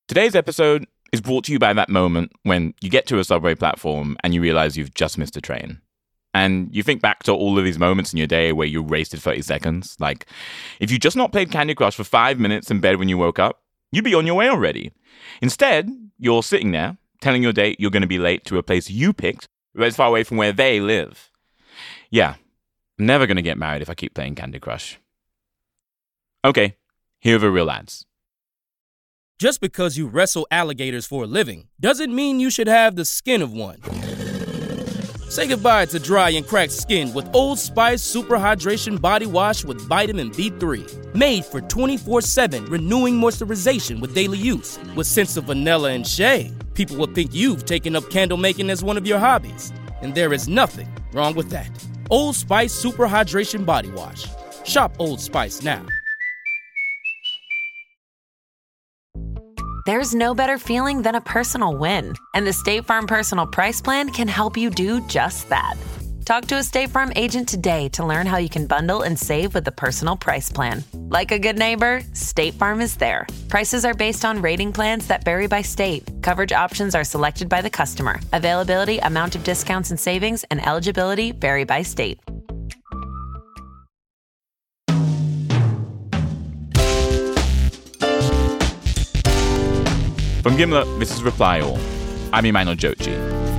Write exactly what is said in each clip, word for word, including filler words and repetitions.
Today's episode is brought to you by that moment when you get to a subway platform and you realize you've just missed a train. And you think back to all of these moments in your day where you wasted thirty seconds. Like, if you just not played Candy Crush for five minutes in bed when you woke up, you'd be on your way already. Instead, you're sitting there telling your date you're going to be late to a place you picked that's far away from where they live. Yeah, I'm never going to get married if I keep playing Candy Crush. Okay, here are the real ads. Just because you wrestle alligators for a living doesn't mean you should have the skin of one. Say goodbye to dry and cracked skin with Old Spice Super Hydration Body Wash with vitamin B three. Made for twenty-four seven renewing moisturization with daily use. With scents of vanilla and shea, people will think you've taken up candle making as one of your hobbies. And there is nothing wrong with that. Old Spice Super Hydration Body Wash. Shop Old Spice now. There's no better feeling than a personal win, and the State Farm Personal Price Plan can help you do just that. Talk to a State Farm agent today to learn how you can bundle and save with the Personal Price Plan. Like a good neighbor, State Farm is there. Prices are based on rating plans that vary by state. Coverage options are selected by the customer. Availability, amount of discounts and savings, and eligibility vary by state. From Gimlet, this is Reply All. I'm Emmanuel Jochi.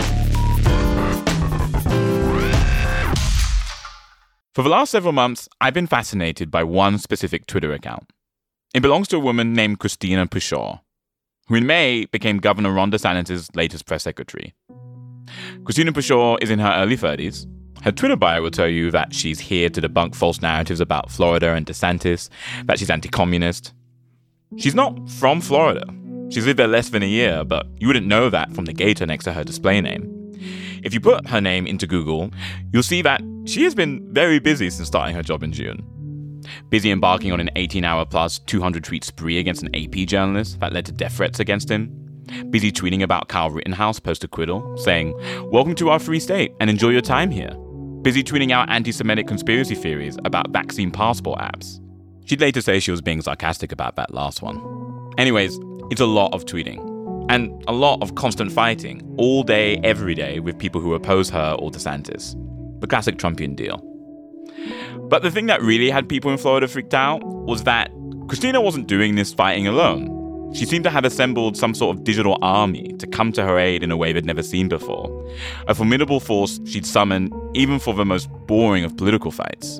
For the last several months, I've been fascinated by one specific Twitter account. It belongs to a woman named Christina Pushaw, who in May became Governor Ron DeSantis' latest press secretary. Christina Pushaw is in her early thirties. Her Twitter bio will tell you that she's here to debunk false narratives about Florida and DeSantis, that she's anti-communist. She's not from Florida. She's lived there less than a year, but you wouldn't know that from the gator next to her display name. If you put her name into Google, you'll see that she has been very busy since starting her job in June. Busy embarking on an eighteen-hour-plus, two hundred tweet spree against an A P journalist that led to death threats against him. Busy tweeting about Kyle Rittenhouse post-acquittal, saying, "Welcome to our free state and enjoy your time here." Busy tweeting out anti-Semitic conspiracy theories about vaccine passport apps. She'd later say she was being sarcastic about that last one. Anyways, it's a lot of tweeting, and a lot of constant fighting, all day, every day, with people who oppose her or DeSantis. The classic Trumpian deal. But the thing that really had people in Florida freaked out was that Christina wasn't doing this fighting alone. She seemed to have assembled some sort of digital army to come to her aid in a way they'd never seen before. A formidable force she'd summoned even for the most boring of political fights.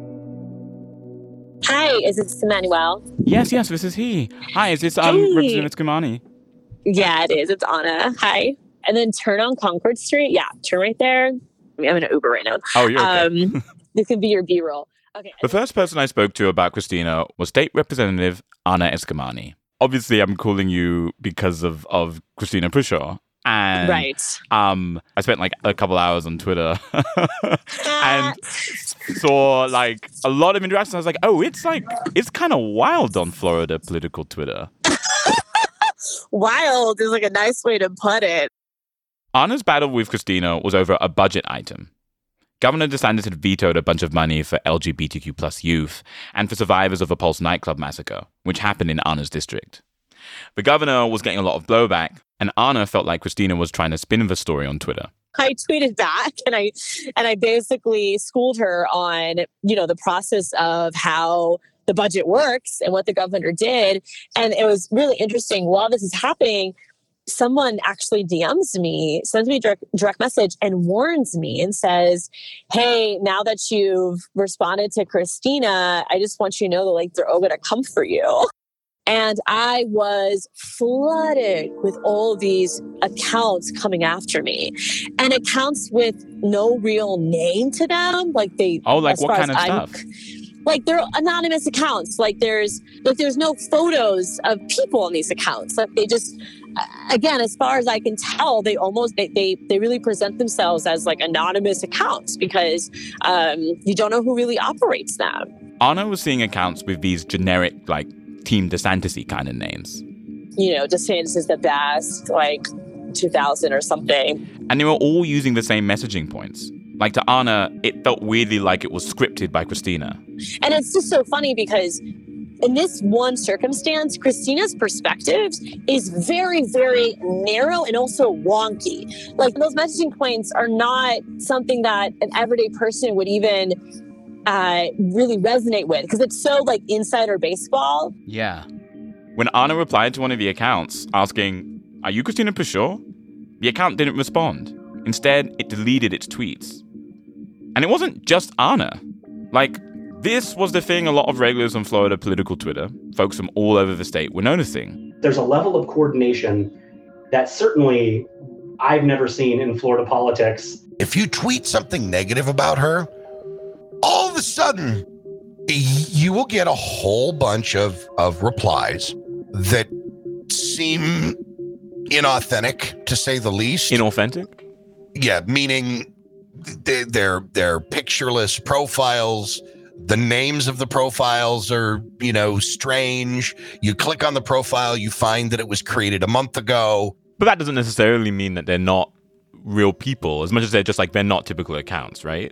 Hi, is this Emmanuel? Yes, yes, this is he. Hi, is this um, hey. Representative Kimani? Yeah, it is. It's Anna. Hi. And then turn on Concord Street. Yeah, turn right there. I mean, I'm in an Uber right now. Oh, you're okay. Um, this can be your B-roll. Okay. The first person I spoke to about Christina was State Representative Anna Eskamani. Obviously, I'm calling you because of, of Christina Pushaw. And right. um, I spent like a couple hours on Twitter and saw like a lot of interactions. I was like, oh, it's like, it's kind of wild on Florida political Twitter. Wild is like a nice way to put it. Anna's battle with Christina was over a budget item. Governor DeSantis had vetoed a bunch of money for L G B T Q plus youth and for survivors of the Pulse nightclub massacre, which happened in Anna's district. The governor was getting a lot of blowback, and Anna felt like Christina was trying to spin the story on Twitter. I tweeted back and I and I basically schooled her on, you know, the process of how the budget works and what the governor did. And it was really interesting. While this is happening, someone actually D Ms me, sends me a direct, direct message and warns me and says, hey, now that you've responded to Christina, I just want you to know that like they're all going to come for you. And I was flooded with all these accounts coming after me, and accounts with no real name to them. Like they, oh, like what kind of I'm, stuff? Like they're anonymous accounts. Like there's, like there's no photos of people on these accounts. Like they just, again, as far as I can tell, they almost they they, they really present themselves as like anonymous accounts because um, you don't know who really operates them. Anna was seeing accounts with these generic like Team DeSantis-y kind of names. You know, DeSantis is the best, like two thousand or something. And they were all using the same messaging points. Like to Anna, it felt weirdly like it was scripted by Christina. And it's just so funny because in this one circumstance, Christina's perspective is very, very narrow and also wonky. Like, those messaging points are not something that an everyday person would even uh, really resonate with, because it's so like insider baseball. Yeah. When Anna replied to one of the accounts asking, "Are you Christina Pushaw?" the account didn't respond. Instead, it deleted its tweets. And it wasn't just Anna. Like, this was the thing a lot of regulars on Florida political Twitter, folks from all over the state, were noticing. There's a level of coordination that certainly I've never seen in Florida politics. If you tweet something negative about her, all of a sudden, you will get a whole bunch of, of replies that seem inauthentic, to say the least. Inauthentic? Yeah, meaning they, they're, they're pictureless profiles. The names of the profiles are, you know, strange. You click on the profile, you find that it was created a month ago. But that doesn't necessarily mean that they're not real people, as much as they're just like, they're not typical accounts, right?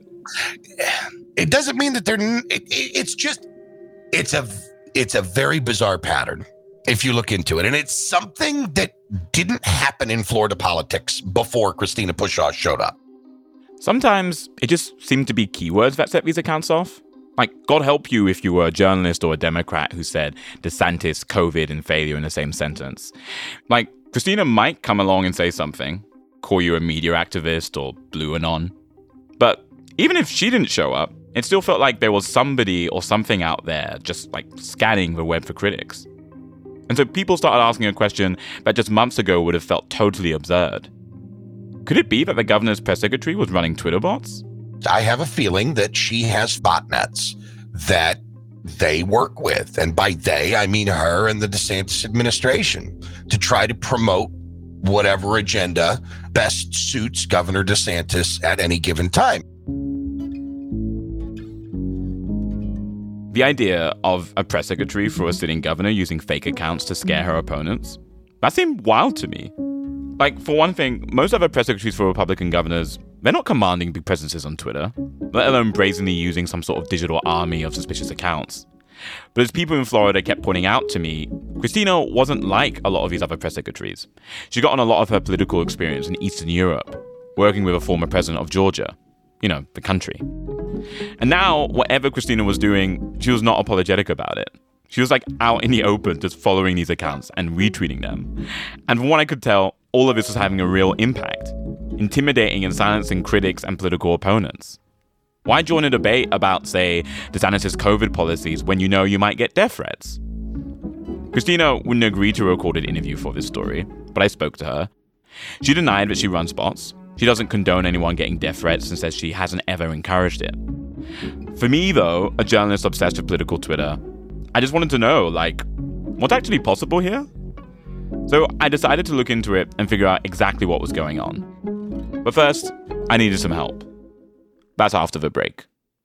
It doesn't mean that they're, it, it's just, it's a, it's a very bizarre pattern if you look into it. And it's something that didn't happen in Florida politics before Christina Pushaw showed up. Sometimes it just seemed to be keywords that set these accounts off. Like, God help you if you were a journalist or a Democrat who said DeSantis, COVID, and failure in the same sentence. Like, Christina might come along and say something, call you a media activist or blue anon. But even if she didn't show up, it still felt like there was somebody or something out there just, like, scanning the web for critics. And so people started asking a question that just months ago would have felt totally absurd. Could it be that the governor's press secretary was running Twitter bots? I have a feeling that she has botnets that they work with. And by they, I mean her and the DeSantis administration, to try to promote whatever agenda best suits Governor DeSantis at any given time. The idea of a press secretary for a sitting governor using fake accounts to scare her opponents, that seemed wild to me. Like, for one thing, most other press secretaries for Republican governors, they're not commanding big presences on Twitter, let alone brazenly using some sort of digital army of suspicious accounts. But as people in Florida kept pointing out to me, Christina wasn't like a lot of these other press secretaries. She got on a lot of her political experience in Eastern Europe, working with a former president of Georgia. You know, the country. And now, whatever Christina was doing, she was not apologetic about it. She was like out in the open, just following these accounts and retweeting them. And from what I could tell, all of this was having a real impact, intimidating and silencing critics and political opponents. Why join a debate about, say, DeSantis' COVID policies when you know you might get death threats? Christina wouldn't agree to a recorded interview for this story, but I spoke to her. She denied that she runs bots. She doesn't condone anyone getting death threats and says she hasn't ever encouraged it. For me, though, a journalist obsessed with political Twitter, I just wanted to know, like, what's actually possible here? So I decided to look into it and figure out exactly what was going on. But first, I needed some help. That's after the break.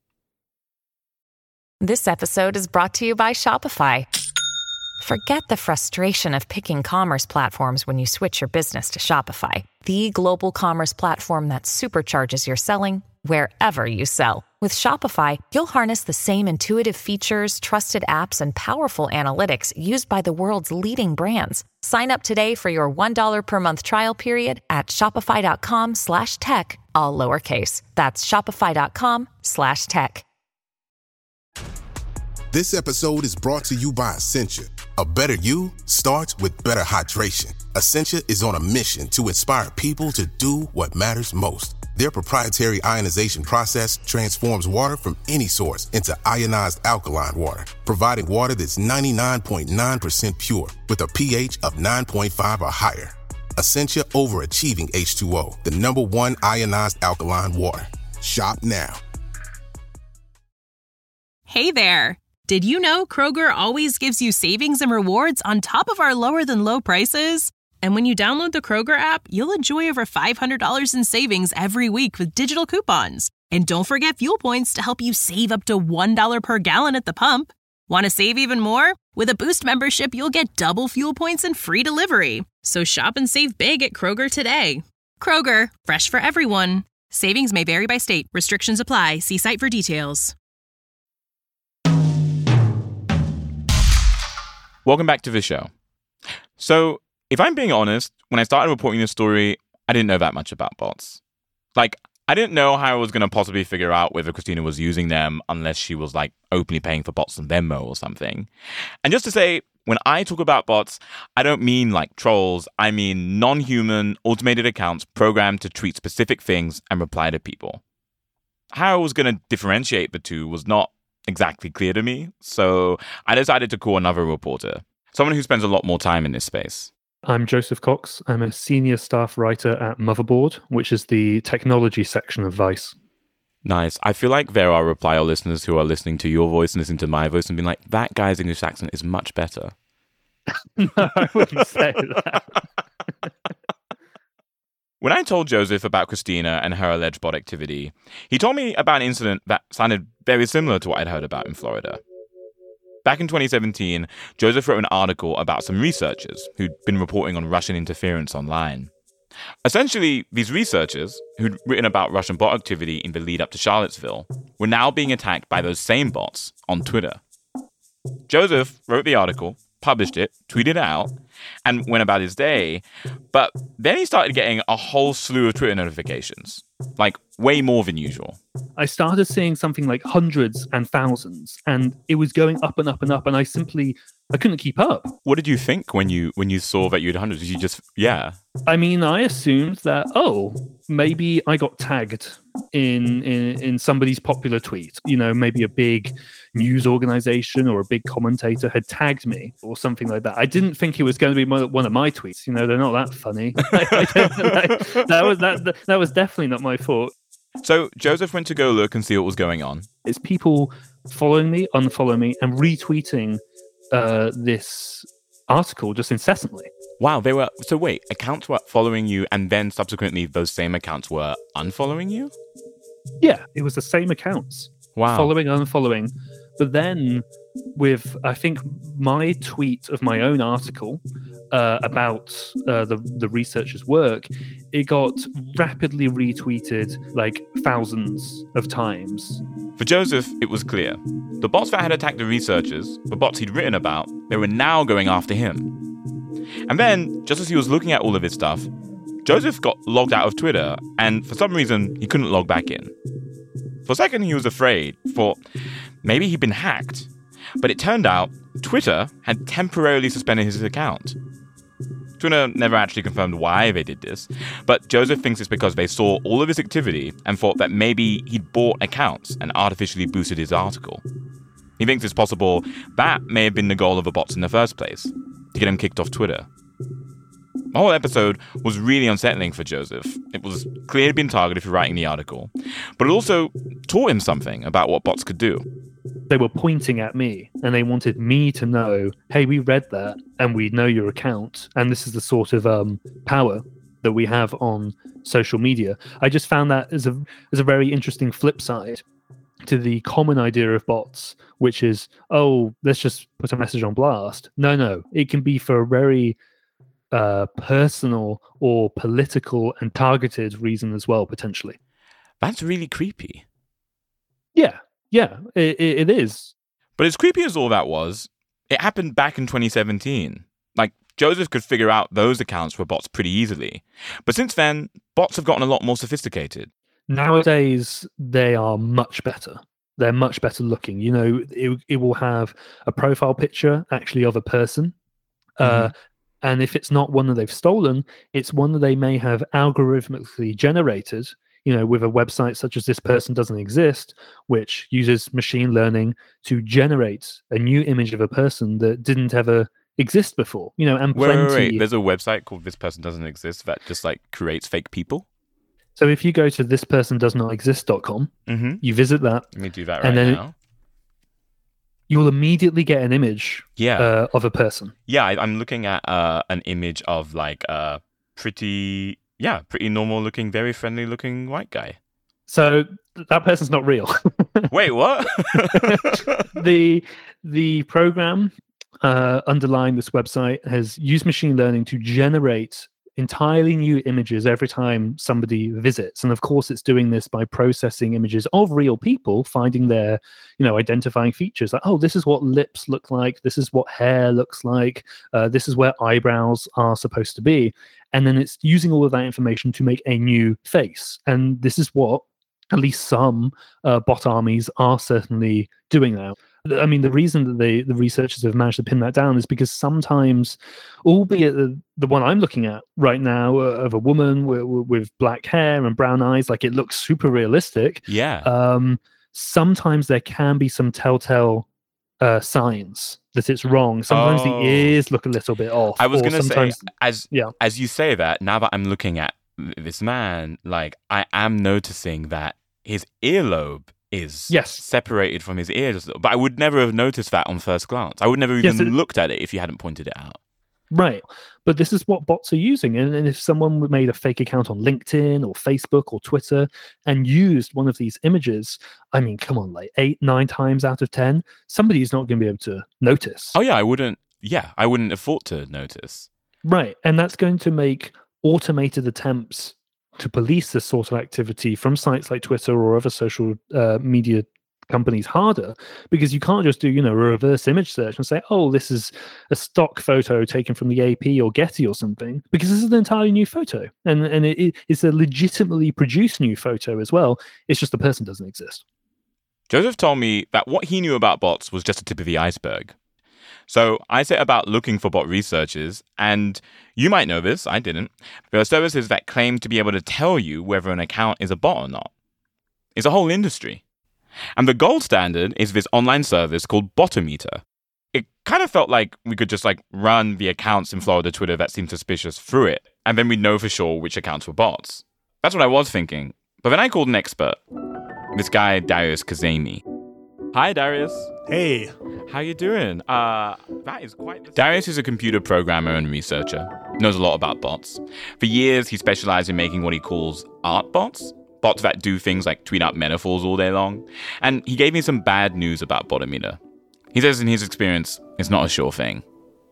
This episode is brought to you by Shopify. Forget the frustration of picking commerce platforms when you switch your business to Shopify, the global commerce platform that supercharges your selling wherever you sell. With Shopify, you'll harness the same intuitive features, trusted apps, and powerful analytics used by the world's leading brands. Sign up today for your one dollar per month trial period at shopify.com slash tech, all lowercase. That's shopify.com slash tech. This episode is brought to you by Essentia. A better you starts with better hydration. Essentia is on a mission to inspire people to do what matters most. Their proprietary ionization process transforms water from any source into ionized alkaline water, providing water that's ninety-nine point nine percent pure with a pH of nine point five or higher. Essentia overachieving H two O, the number one ionized alkaline water. Shop now. Hey there. Did you know Kroger always gives you savings and rewards on top of our lower than low prices? And when you download the Kroger app, you'll enjoy over five hundred dollars in savings every week with digital coupons. And don't forget fuel points to help you save up to one dollar per gallon at the pump. Want to save even more? With a Boost membership, you'll get double fuel points and free delivery. So shop and save big at Kroger today. Kroger, fresh for everyone. Savings may vary by state. Restrictions apply. See site for details. Welcome back to the show. So, if I'm being honest, when I started reporting this story, I didn't know that much about bots. Like, I didn't know how I was going to possibly figure out whether Christina was using them unless she was, like, openly paying for bots on Venmo or something. And just to say, when I talk about bots, I don't mean, like, trolls. I mean non-human, automated accounts programmed to tweet specific things and reply to people. How I was going to differentiate the two was not exactly clear to me, so I decided to call another reporter, someone who spends a lot more time in this space. I'm Joseph Cox. I'm a senior staff writer at Motherboard, which is the technology section of Vice. Nice. I feel like there are Reply All listeners who are listening to your voice and listening to my voice and being like, that guy's English accent is much better. No, I wouldn't say that. When I told Joseph about Christina and her alleged bot activity, he told me about an incident that sounded very similar to what I'd heard about in Florida. Back in twenty seventeen, Joseph wrote an article about some researchers who'd been reporting on Russian interference online. Essentially, these researchers, who'd written about Russian bot activity in the lead up to Charlottesville, were now being attacked by those same bots on Twitter. Joseph wrote the article, published it, tweeted it out, and went about his day. But then he started getting a whole slew of Twitter notifications, like way more than usual. I started seeing something like hundreds and thousands, and it was going up and up and up, and I simply, I couldn't keep up. What did you think when you when you saw that you had hundreds? Did you just, yeah? I mean, I assumed that, oh, maybe I got tagged in, in in somebody's popular tweet. You know, maybe a big news organization or a big commentator had tagged me or something like that. I didn't think it was going to be one of my tweets. You know, they're not that funny. I, I like, that was that that was definitely not my fault. So Joseph went to go look and see what was going on. It's people following me, unfollowing me, and retweeting uh, this article just incessantly. Wow, they were... So wait, accounts were following you and then subsequently those same accounts were unfollowing you? Yeah, it was the same accounts. Wow. Following, unfollowing. But then with, I think, my tweet of my own article uh, about uh, the, the researchers' work, it got rapidly retweeted like thousands of times. For Joseph, it was clear. The bots that had attacked the researchers, the bots he'd written about, they were now going after him. And then, just as he was looking at all of his stuff, Joseph got logged out of Twitter, and for some reason, he couldn't log back in. For a second, he was afraid, for maybe he'd been hacked. But it turned out Twitter had temporarily suspended his account. Twitter never actually confirmed why they did this, but Joseph thinks it's because they saw all of his activity and thought that maybe he'd bought accounts and artificially boosted his article. He thinks it's possible that may have been the goal of the bots in the first place, to get him kicked off Twitter. The whole episode was really unsettling for Joseph. It was clear he'd been targeted for writing the article, but it also taught him something about what bots could do. They were pointing at me, and they wanted me to know, hey, we read that, and we know your account, and this is the sort of um, power that we have on social media. I just found that as a as a very interesting flip side to the common idea of bots, which is, oh, let's just put a message on blast. No, no, it can be for a very uh, personal or political and targeted reason as well, potentially. That's really creepy. Yeah, yeah, it, it is. But as creepy as all that was, it happened back in twenty seventeen. Like, Joseph could figure out those accounts were bots pretty easily. But since then, bots have gotten a lot more sophisticated. Nowadays, they are much better. They're much better looking. You know, it, it will have a profile picture actually of a person. Mm-hmm. Uh, and if it's not one that they've stolen, it's one that they may have algorithmically generated, you know, with a website such as This Person Doesn't Exist, which uses machine learning to generate a new image of a person that didn't ever exist before. You know, and wait, plenty... Wait, wait, there's a website called This Person Doesn't Exist that just, like, creates fake people? So if you go to this person does not exist dot com, mm-hmm. you visit that. Let me do that right and then now. You'll immediately get an image yeah. uh, of a person. Yeah, I, I'm looking at uh, an image of like a pretty, yeah, pretty normal looking, very friendly looking white guy. So that person's not real. Wait, what? the the program uh, underlying this website has used machine learning to generate entirely new images every time somebody visits. And of course, it's doing this by processing images of real people, finding their, you know, identifying features like, oh, this is what lips look like. This is what hair looks like. Uh, this is where eyebrows are supposed to be. And then it's using all of that information to make a new face. And this is what at least some uh, bot armies are certainly doing now. I mean, the reason that they, the researchers have managed to pin that down is because sometimes, albeit the, the one I'm looking at right now uh, of a woman with, with black hair and brown eyes, like it looks super realistic. Yeah. Um, sometimes there can be some telltale uh, signs that it's wrong. Sometimes Oh. the ears look a little bit off. I was or going to say, sometimes- as yeah. as you say that, now that I'm looking at th- this man, like I am noticing that his earlobe is Yes. separated from his ears. But I would never have noticed that on first glance. I would never even Yes, it- looked at it if you hadn't pointed it out. Right. But this is what bots are using. And, and if someone made a fake account on LinkedIn or Facebook or Twitter and used one of these images, I mean, come on, like eight, nine times out of ten, somebody's not going to be able to notice. Oh yeah, I wouldn't. Yeah, I wouldn't have thought to notice. Right. And that's going to make automated attempts to police this sort of activity from sites like Twitter or other social uh, media companies harder, because you can't just do, you know, a reverse image search and say, oh, this is a stock photo taken from the A P or Getty or something, because this is an entirely new photo. And, and it, it's a legitimately produced new photo as well. It's just the person doesn't exist. Joseph told me that what he knew about bots was just a tip of the iceberg. So I set about looking for bot researchers, and you might know this, I didn't. There are services that claim to be able to tell you whether an account is a bot or not. It's a whole industry. And the gold standard is this online service called Botometer. It kind of felt like we could just like run the accounts in Florida Twitter that seemed suspicious through it, and then we'd know for sure which accounts were bots. That's what I was thinking. But then I called an expert, this guy Darius Kazemi. Hi, Darius. Hey. How you doing? Uh, that is quite... The... Darius is a computer programmer and researcher. Knows a lot about bots. For years, he specialized in making what he calls art bots. Bots that do things like tweet out metaphors all day long. And he gave me some bad news about Botometer. He says in his experience, it's not a sure thing.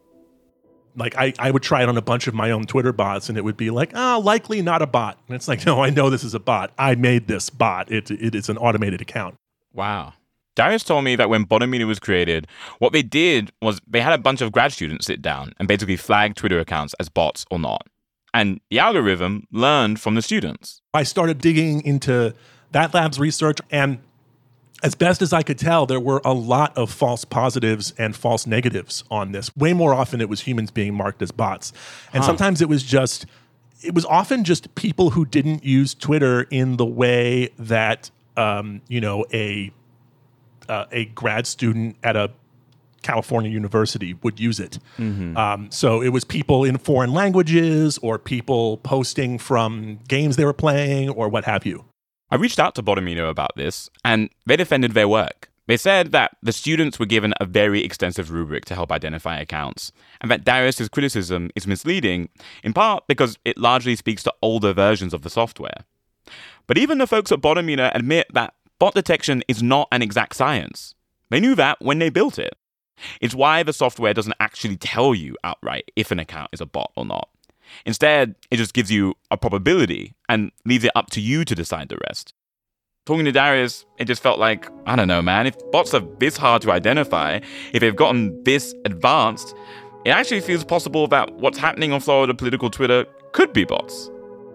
Like, I, I would try it on a bunch of my own Twitter bots, and it would be like, oh, likely not a bot. And it's like, no, I know this is a bot. I made this bot. It, it is an automated account. Wow. Darius told me that when Botometer was created, what they did was they had a bunch of grad students sit down and basically flag Twitter accounts as bots or not. And the algorithm learned from the students. I started digging into that lab's research, and as best as I could tell, there were a lot of false positives and false negatives on this. Way more often it was humans being marked as bots. And Huh. sometimes it was just, it was often just people who didn't use Twitter in the way that, um, you know, a uh, a grad student at a California university would use it. Mm-hmm. Um, so it was people in foreign languages or people posting from games they were playing or what have you. I reached out to Botometer about this, and they defended their work. They said that the students were given a very extensive rubric to help identify accounts, and that Darius's criticism is misleading, in part because it largely speaks to older versions of the software. But even the folks at Botometer admit that bot detection is not an exact science. They knew that when they built it. It's why the software doesn't actually tell you outright if an account is a bot or not. Instead, it just gives you a probability and leaves it up to you to decide the rest. Talking to Darius, it just felt like, I don't know, man, if bots are this hard to identify, if they've gotten this advanced, it actually feels possible that what's happening on Florida political Twitter could be bots.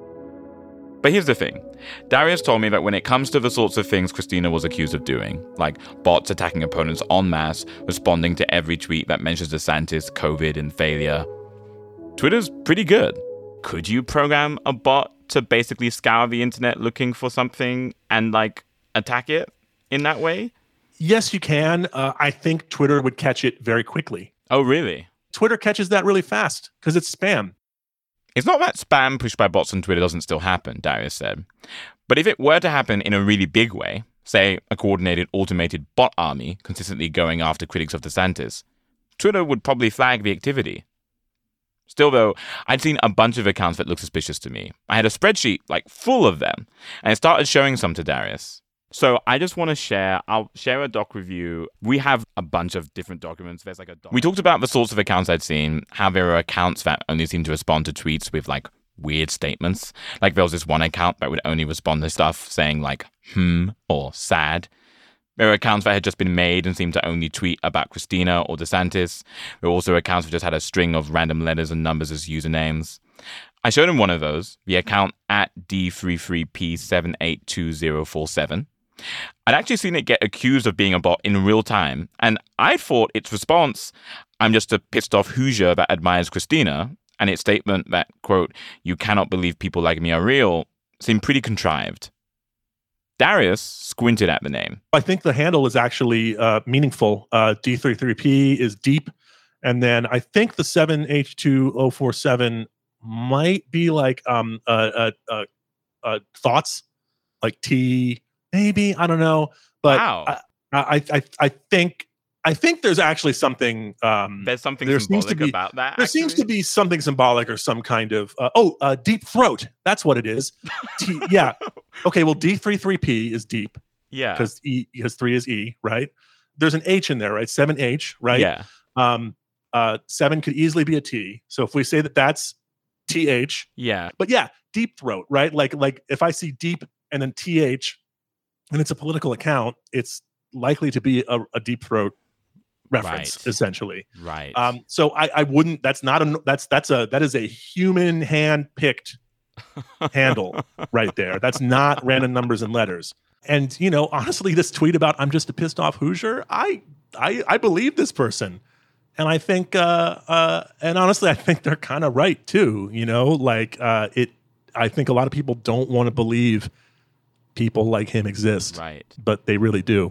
But here's the thing. Darius told me that when it comes to the sorts of things Christina was accused of doing, like bots attacking opponents en masse, responding to every tweet that mentions DeSantis, COVID, and failure, Twitter's pretty good. Could you program a bot to basically scour the internet looking for something and, like, attack it in that way? Yes, you can. Uh, I think Twitter would catch it very quickly. Oh, really? Twitter catches that really fast because it's spam. It's not that spam pushed by bots on Twitter doesn't still happen, Darius said. But if it were to happen in a really big way, say a coordinated automated bot army consistently going after critics of DeSantis, Twitter would probably flag the activity. Still, though, I'd seen a bunch of accounts that looked suspicious to me. I had a spreadsheet, like, full of them, and I started showing some to Darius. So I just want to share, I'll share a doc with you. We have a bunch of different documents. There's like a doc. We talked about the sorts of accounts I'd seen, how there are accounts that only seem to respond to tweets with like weird statements. Like there was this one account that would only respond to stuff saying like, hmm, or sad. There were accounts that had just been made and seemed to only tweet about Christina or DeSantis. There were also accounts that just had a string of random letters and numbers as usernames. I showed him one of those, the account at D three three P seven eight two zero four seven. I'd actually seen it get accused of being a bot in real time, and I thought its response, I'm just a pissed off Hoosier that admires Christina, and its statement that, quote, you cannot believe people like me are real, seemed pretty contrived. Darius squinted at the name. I think the handle is actually uh, meaningful. Uh, D three three P is deep, and then I think the seven H two zero four seven might be like um uh, uh, uh, uh thoughts, like T. Maybe, I don't know, but wow. I, I, I, I think, I think there's actually something. Um, there's something there symbolic seems to be, about that. There actually. seems to be something symbolic or some kind of. Uh, oh, uh, deep throat. That's what it is. T, yeah. Okay. Well, D three three P is deep. Yeah. Because E, because three is E, right? There's an H in there, right? Seven H, right? Yeah. Um. Uh. Seven could easily be a T. So if we say that that's T H. Yeah. But yeah, deep throat, right? Like like if I see deep and then T H. And it's a political account, it's likely to be a, a deep throat reference, right. essentially. Right. Um, so I, I wouldn't. That's not a. That's that's a. That is a human hand picked handle right there. That's not random numbers and letters. And you know, honestly, this tweet about I'm just a pissed off Hoosier. I I I believe this person, and I think. Uh, uh, and honestly, I think they're kind of right too. You know, like uh, it. I think a lot of people don't want to believe people like him exist, right? But they really do.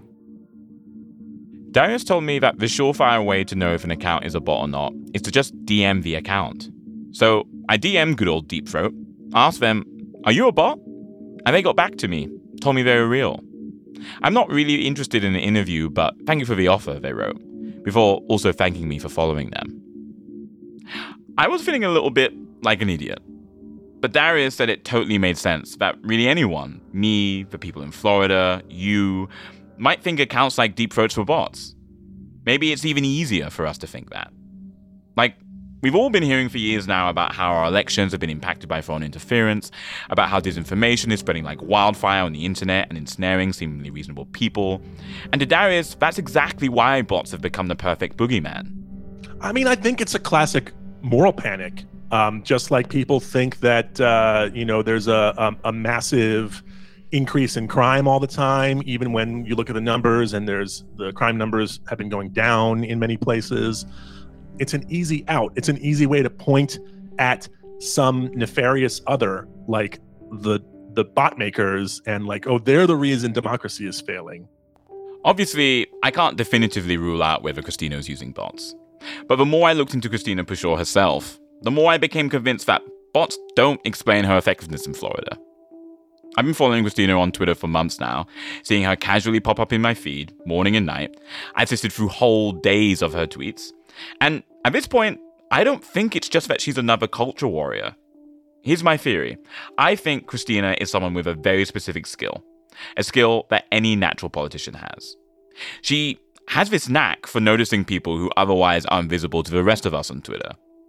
Darius told me that the surefire way to know if an account is a bot or not is to just D M the account. So I D M'd good old Deep Throat, asked them, are you a bot? And they got back to me, told me they were real. I'm not really interested in an interview, but thank you for the offer, they wrote, before also thanking me for following them. I was feeling a little bit like an idiot. But Darius said it totally made sense that really anyone, me, the people in Florida, you, might think accounts like Deep Throats were bots. Maybe it's even easier for us to think that. Like, we've all been hearing for years now about how our elections have been impacted by foreign interference, about how disinformation is spreading like wildfire on the internet and ensnaring seemingly reasonable people. And to Darius, that's exactly why bots have become the perfect boogeyman. I mean, I think it's a classic moral panic. Um, just like people think that, uh, you know, there's a, a, a massive increase in crime all the time, even when you look at the numbers and there's the crime numbers have been going down in many places. It's an easy out. It's an easy way to point at some nefarious other, like the the bot makers, and like, oh, they're the reason democracy is failing. Obviously, I can't definitively rule out whether Christina is using bots. But the more I looked into Christina Pushaw herself, the more I became convinced that bots don't explain her effectiveness in Florida. I've been following Christina on Twitter for months now, seeing her casually pop up in my feed, morning and night. I've sifted through whole days of her tweets. And at this point, I don't think it's just that she's another culture warrior. Here's my theory. I think Christina is someone with a very specific skill. A skill that any natural politician has. She has this knack for noticing people who otherwise are invisible to the rest of us on Twitter.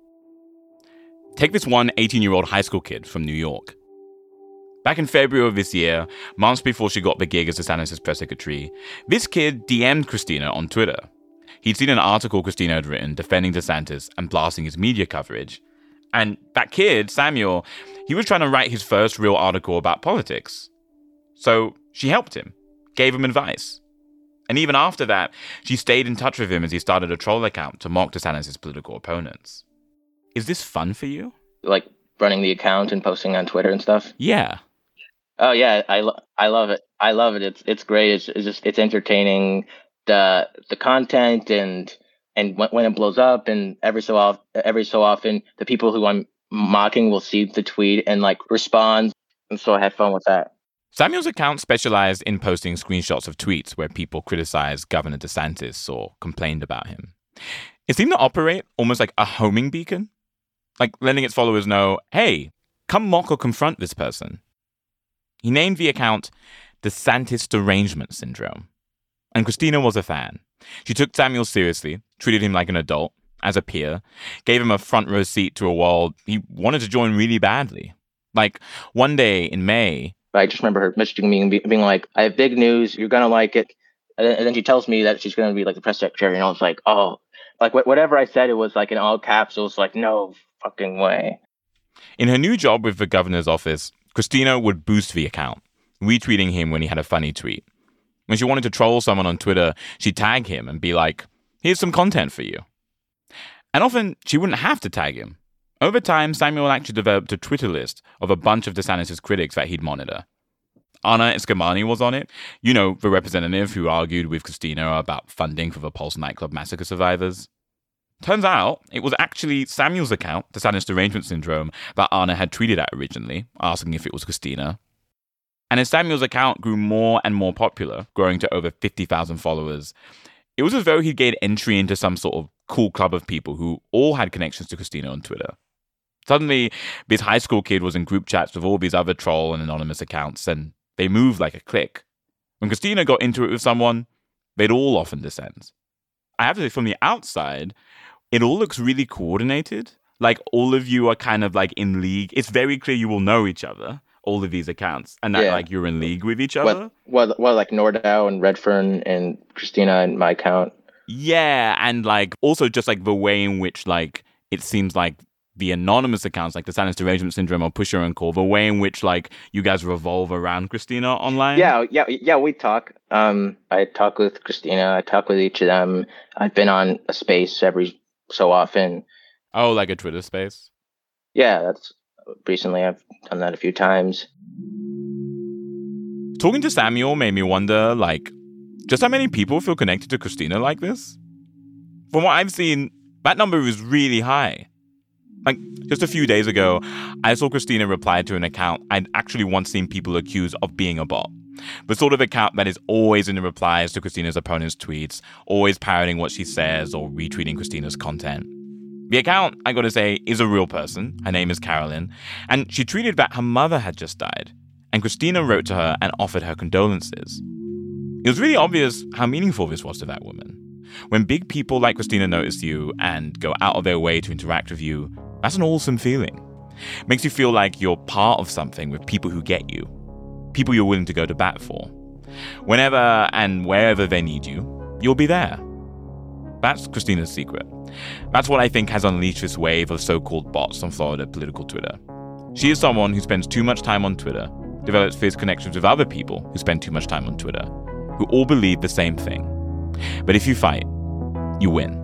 Take this one eighteen-year-old high school kid from New York. Back in February of this year, months before she got the gig as DeSantis' press secretary, this kid D M'd Christina on Twitter. He'd seen an article Christina had written defending DeSantis and blasting his media coverage. And that kid, Samuel, he was trying to write his first real article about politics. So she helped him, gave him advice. And even after that, she stayed in touch with him as he started a troll account to mock DeSantis' political opponents. Is this fun for you? Like running the account and posting on Twitter and stuff? Yeah. Oh yeah, I, lo- I love it. I love it. It's it's great. It's, it's just it's entertaining. The the content and and when, when it blows up, and every so often every so often the people who I'm mocking will see the tweet and like respond. And so I had fun with that. Samuel's account specialized in posting screenshots of tweets where people criticized Governor DeSantis or complained about him. It seemed to operate almost like a homing beacon, like letting its followers know, hey, come mock or confront this person. He named the account DeSantis derangement syndrome. And Christina was a fan. She took Samuel seriously, treated him like an adult, as a peer, gave him a front row seat to a world he wanted to join really badly. Like, one day in May... I just remember her messaging me and be, being like, I have big news, you're going to like it. And then, and then she tells me that she's going to be like the press secretary, and I was like, oh. Like, wh- whatever I said, it was like in all caps. It was like, no fucking way. In her new job with the governor's office, Christina would boost the account, retweeting him when he had a funny tweet. When she wanted to troll someone on Twitter, she'd tag him and be like, here's some content for you. And often, she wouldn't have to tag him. Over time, Samuel actually developed a Twitter list of a bunch of DeSantis' critics that he'd monitor. Anna Eskamani was on it, you know, the representative who argued with Christina about funding for the Pulse nightclub massacre survivors. Turns out, it was actually Samuel's account, DeSantis derangement syndrome, that Anna had tweeted at originally, asking if it was Christina. And as Samuel's account grew more and more popular, growing to over fifty thousand followers, it was as though he'd gained entry into some sort of cool club of people who all had connections to Christina on Twitter. Suddenly, this high school kid was in group chats with all these other troll and anonymous accounts, and they moved like a clique. When Christina got into it with someone, they'd all often descend. I have to say, from the outside, it all looks really coordinated. Like, all of you are kind of like in league. It's very clear you will know each other, all of these accounts, and that yeah. like you're in league with each other. Well, well, well like Nordau and Redfern and Christina and my account. Yeah, and like also just like the way in which like it seems like the anonymous accounts, like the DeSantis derangement syndrome or Pusher and Call, the way in which like you guys revolve around Christina online. Yeah, yeah, yeah. We talk. Um, I talk with Christina. I talk with each of them. I've been on a space every so often. Oh, like a Twitter space? Yeah, that's recently. I've done that a few times. Talking to Samuel made me wonder, like, just how many people feel connected to Christina like this? From what I've seen, that number is really high. Like, just a few days ago, I saw Christina reply to an account I'd actually once seen people accuse of being a bot. The sort of account that is always in the replies to Christina's opponent's tweets, always parroting what she says or retweeting Christina's content. The account, I gotta say, is a real person. Her name is Carolyn. And she tweeted that her mother had just died. And Christina wrote to her and offered her condolences. It was really obvious how meaningful this was to that woman. When big people like Christina notice you and go out of their way to interact with you, that's an awesome feeling. It makes you feel like you're part of something with people who get you. People you're willing to go to bat for. Whenever and wherever they need you, you'll be there. That's Christina's secret. That's what I think has unleashed this wave of so-called bots on Florida political Twitter. She is someone who spends too much time on Twitter, develops fierce connections with other people who spend too much time on Twitter, who all believe the same thing. But if you fight, you win.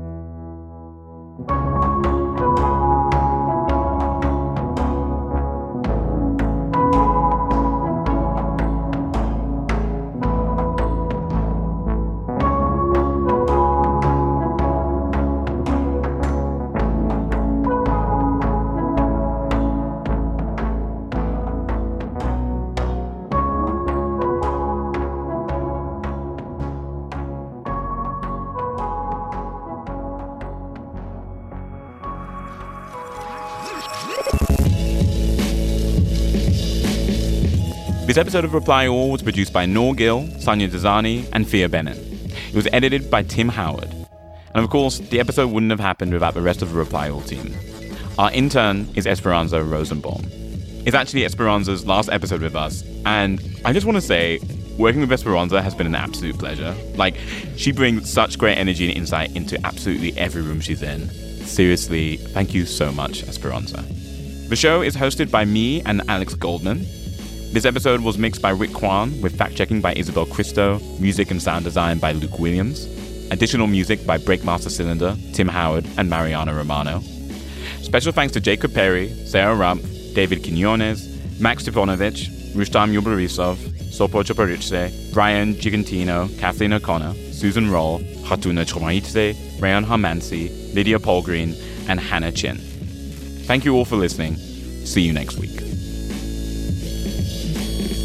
This episode of Reply All was produced by Noor Gill, Sanya Dazani, and Thea Bennett. It was edited by Tim Howard. And of course, the episode wouldn't have happened without the rest of the Reply All team. Our intern is Esperanza Rosenbaum. It's actually Esperanza's last episode with us, and I just want to say, working with Esperanza has been an absolute pleasure. Like, she brings such great energy and insight into absolutely every room she's in. Seriously, thank you so much, Esperanza. The show is hosted by me and Alex Goldman. This episode was mixed by Rick Kwan, with fact-checking by Isabel Cristo, music and sound design by Luke Williams, additional music by Breakmaster Cylinder, Tim Howard, and Mariana Romano. Special thanks to Jacob Perry, Sarah Rump, David Quinones, Max Stepanovich, Rustam Yubarisov, Sopo Choparice, Brian Gigantino, Kathleen O'Connor, Susan Roll, Hatuna Chomaitse, Rayon Harmansi, Lydia Polgreen, and Hannah Chin. Thank you all for listening. See you next week.